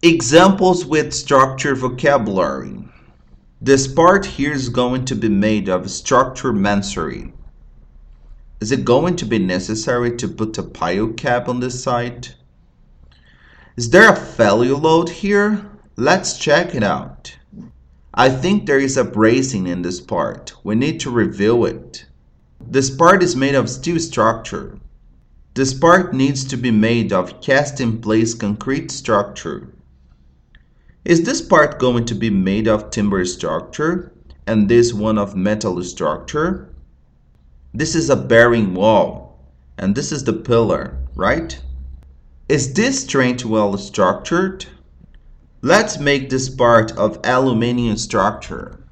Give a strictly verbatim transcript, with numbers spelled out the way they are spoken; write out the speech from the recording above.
Examples with structure vocabulary. This part here is going to be made of structure masonry. Is it going to be necessary to put a pile cap on this side? Is there a failure load here? Let's check it out. I think there is a bracing in this part. We need to review it. This part is made of steel structure. This part needs to be made of cast-in-place concrete structure. Is this part going to be made of timber structure and this one of metal structure? This is a bearing wall and this is the pillar, right? Is this strength well structured? Let's make this part of aluminum structure.